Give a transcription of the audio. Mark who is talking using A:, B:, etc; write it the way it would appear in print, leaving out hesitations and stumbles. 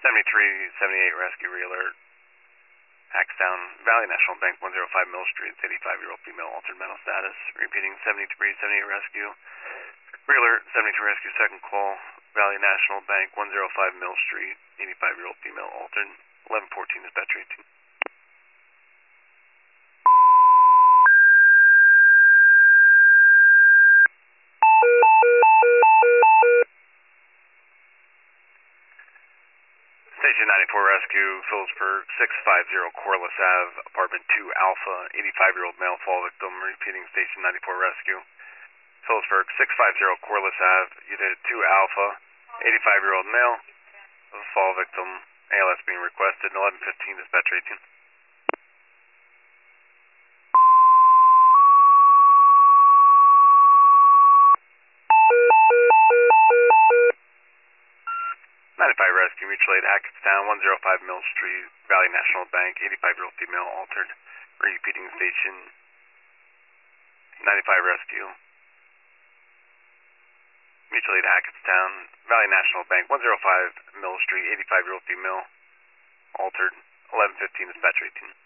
A: 7378 rescue re-alert. Hackstown Valley National Bank, 105 Mill Street, 85-year-old female, altered mental status. Repeating, 7378 rescue. Re-alert, 72 rescue, second call. Valley National Bank, 105 Mill Street, 85-year-old female, altered. 1114 dispatcher 18. Station 94 Rescue, Phillipsburg, 650 Corliss Ave, Apartment 2 Alpha, 85-year-old male fall victim. Repeating, Station 94 Rescue, Phillipsburg, 650 Corliss Ave, Unit 2 Alpha, 85-year-old male, fall victim. ALS being requested, 1115 dispatcher 18. 95 Rescue, mutual aid, Hackettstown, 105 Mill Street, Valley National Bank, 85-year-old female, altered. Repeating, Station 95 Rescue, mutual aid, Hackettstown, Valley National Bank, 105 Mill Street, 85-year-old female, altered. 1115 dispatcher 18.